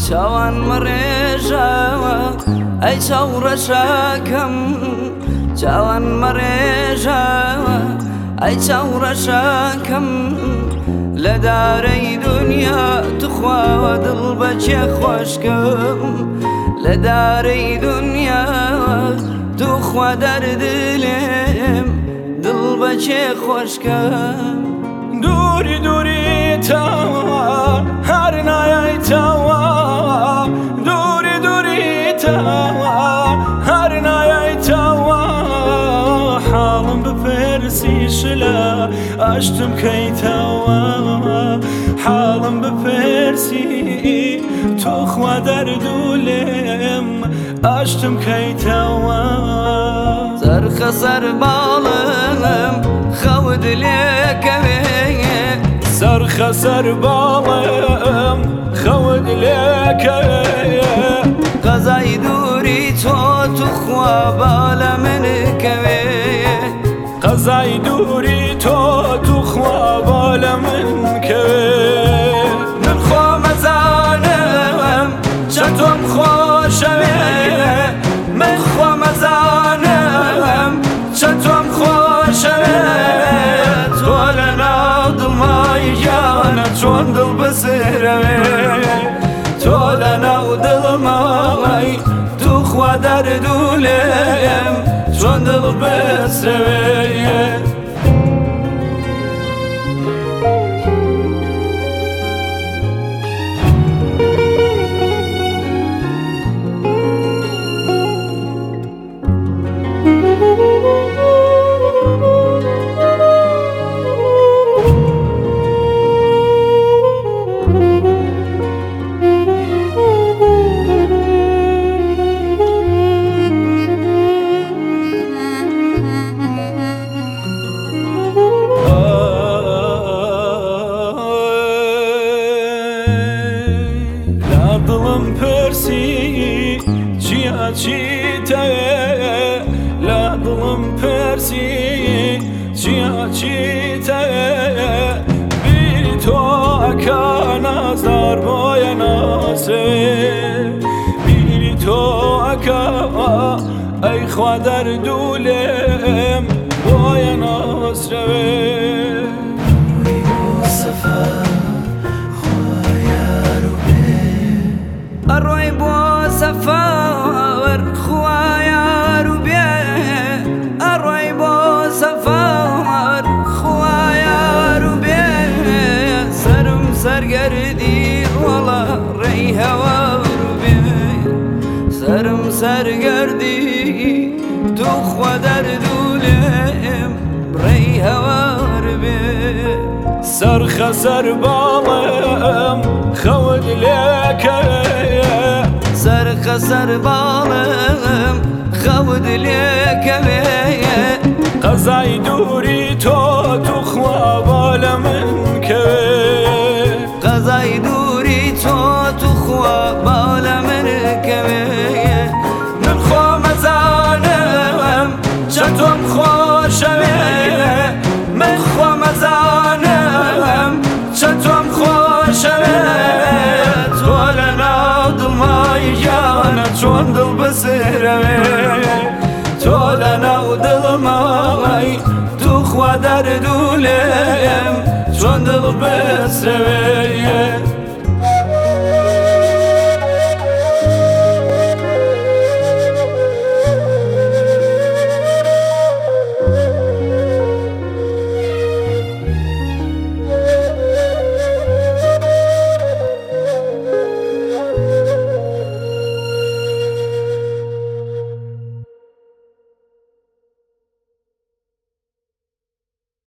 چاوان مڕێژاوە ئەی چاوڕەشەکەم چاوان مەڕێژاوە ئەی چاوڕەشەکەم لە دارەی دنیا توخواوە دڵ بەچێ خۆشکەم لە دارەی دنیا توخوا دەردلێم دڵ بەچێ خۆشکەم دووری دووری تاوە هەر نایەیتەوە دووری دووری تاوە هەر نایەیتەوە حاڵم بپرسیش لە ئاشتم کەیتەوە حاڵم بپرسی توخوا دەردوولێم ئاشتم کەیتەوە سەرخە سەر باڵم خەوت لێکەوێ سەرخە سەر باڵم خەوت لێکەوێ قەزای دووری تۆ توخوا با لە من کەوێ قەزای دووری تۆ توخوا با لە من کەوێ من خۆمەزانم چەند تۆم خۆشەوێ من خۆمەزانم چەند تۆم خۆشەوێ تۆ لە ناو دڵمای گیانە چۆن دڵ بسرەوێ تۆ لە ناو دڵمای توخوا دەردوولێم چۆن دڵ بسرەوێ دڵم پرسی چیا چیتەوێ لە دڵم پرسی چیا چیتەوێ بیری تۆ ئەکا نازدار بۆیە ناسەوێ بیری تۆ ئەکا ئەی خوا دەردوولێم بۆیە ناسرەوێ ئەڕۆی بۆ سەفەر خوا یار و بێ ئەڕۆی بۆ سەفەر خوا یار و بێ سەرم سەرگەردی وەڵا ڕێی هەوار و بێ سەرم سەرگەردی توخوا دەردوولێم ڕێی هەوار بێ سەرخە سەر باڵم خەوت لێکەوێ سەرخە سەر باڵم خەوت لێکەوێ قەزای دووری تۆ توخوا با لە من کەوێ قەزای دووری تۆ توخوا با لە من کەوێ من خۆمەزانم چەند تۆم خۆشەوێ من خۆمەزانم چەند تۆم خۆشەوێ تۆ لە ناو دڵمای گیانە چۆن دڵ بسرەوێ تۆ لە ناو دڵمای توخوا دەردوولێم چۆن دڵ بسرەوێ